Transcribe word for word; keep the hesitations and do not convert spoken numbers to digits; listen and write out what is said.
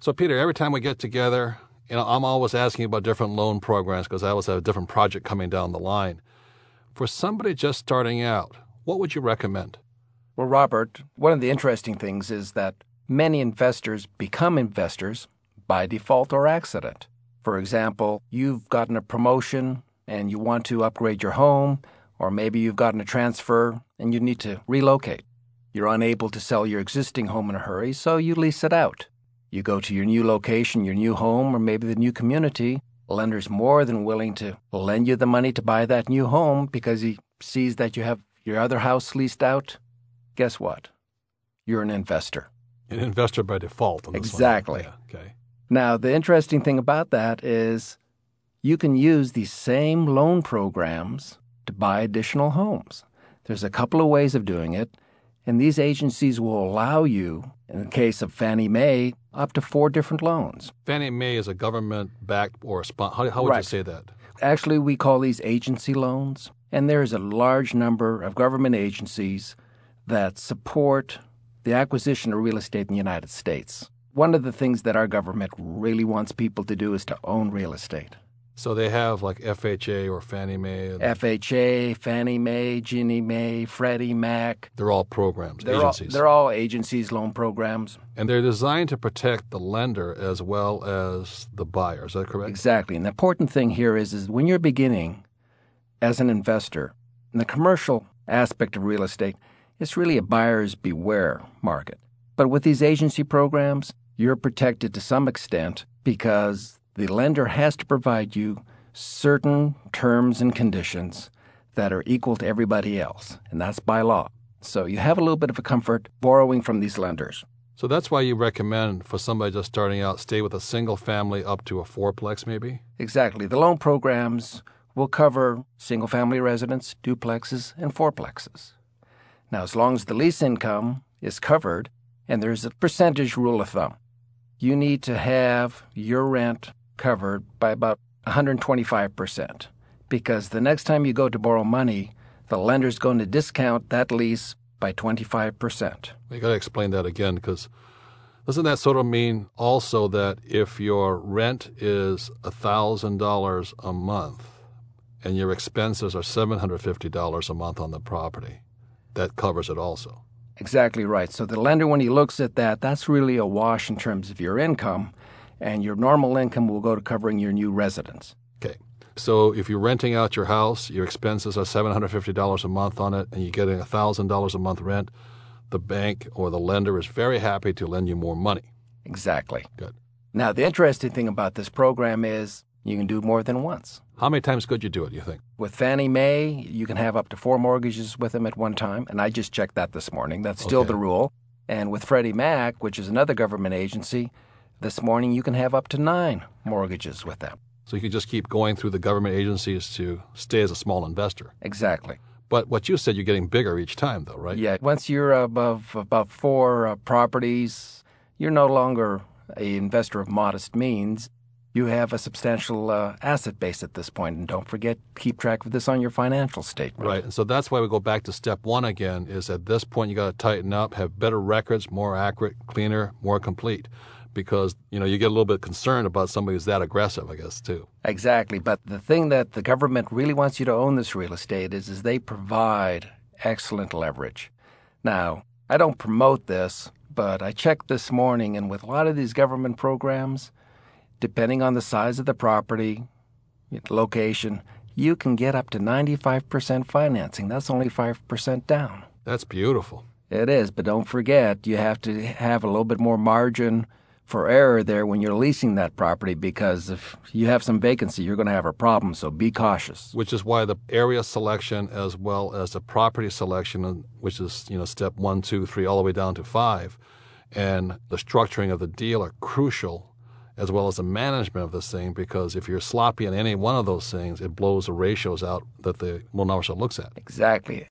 So, Peter, every time we get together, you know, I'm always asking about different loan programs because I always have a different project coming down the line. For somebody just starting out, what would you recommend? Well, Robert, one of the interesting things is that many investors become investors by default or accident. For example, you've gotten a promotion and you want to upgrade your home, or maybe you've gotten a transfer and you need to relocate. You're unable to sell your existing home in a hurry, so you lease it out. You go to your new location, your new home, or maybe the new community. The lender's more than willing to lend you the money to buy that new home because he sees that you have your other house leased out. Guess what? You're an investor. An investor by default. On this Exactly. One. Yeah, okay. Now, the interesting thing about that is you can use these same loan programs to buy additional homes. There's a couple of ways of doing it, and these agencies will allow you, in the case of Fannie Mae, up to four different loans. Fannie Mae is a government-backed or a spon- how, how would Right. you say that? Actually, we call these agency loans, and there's a large number of government agencies that support the acquisition of real estate in the United States. One of the things that our government really wants people to do is to own real estate. So they have like F H A or Fannie Mae. And F H A, Fannie Mae, Ginnie Mae, Freddie Mac. they're all programs, They're agencies. All, they're all agencies, loan programs. And they're designed to protect the lender as well as the buyer. Is that correct? Exactly. And the important thing here is, is when you're beginning as an investor, in the commercial aspect of real estate, it's really a buyer's beware market. But with these agency programs, you're protected to some extent because the lender has to provide you certain terms and conditions that are equal to everybody else, and that's by law. So you have a little bit of a comfort borrowing from these lenders. So that's why you recommend for somebody just starting out, stay with a single family up to a fourplex maybe? Exactly. The loan programs will cover single-family residence, duplexes, and fourplexes. Now, as long as the lease income is covered, and there's a percentage rule of thumb, you need to have your rent covered by about one hundred twenty-five percent, because the next time you go to borrow money, the lender's going to discount that lease by twenty-five percent. You got to explain that again, because doesn't that sort of mean also that if your rent is one thousand dollars a month and your expenses are seven hundred fifty dollars a month on the property, that covers it also? Exactly right. So the lender, when he looks at that, that's really a wash in terms of your income, and your normal income will go to covering your new residence. Okay. So if you're renting out your house, your expenses are seven hundred fifty dollars a month on it, and you're getting one thousand dollars a month rent, the bank or the lender is very happy to lend you more money. Exactly. Good. Now, the interesting thing about this program is you can do more than once. How many times could you do it, you think? With Fannie Mae, you can have up to four mortgages with them at one time, and I just checked that this morning. That's still Okay. the rule. And with Freddie Mac, which is another government agency, this morning you can have up to nine mortgages with them. So you can just keep going through the government agencies to stay as a small investor. Exactly. But what you said, you're getting bigger each time, though, right? Yeah, once you're above about four uh, properties, you're no longer an investor of modest means. You have a substantial uh, asset base at this point, and don't forget, keep track of this on your financial statement. Right, and so that's why we go back to step one again, is at this point you got to tighten up, have better records, more accurate, cleaner, more complete, because, you know, you get a little bit concerned about somebody who's that aggressive, I guess, too. Exactly, but the thing that the government really wants you to own this real estate is, is they provide excellent leverage. Now, I don't promote this, but I checked this morning, and with a lot of these government programs, depending on the size of the property, location, you can get up to ninety-five percent financing. That's only five percent down. That's beautiful. It is, but don't forget, you have to have a little bit more margin for error there when you're leasing that property, because if you have some vacancy, you're going to have a problem, so be cautious. Which is why the area selection as well as the property selection, which is, you know, step one, two, three, all the way down to five, and the structuring of the deal are crucial, as well as the management of this thing, because if you're sloppy in any one of those things, it blows the ratios out that the loan officer looks at. Exactly.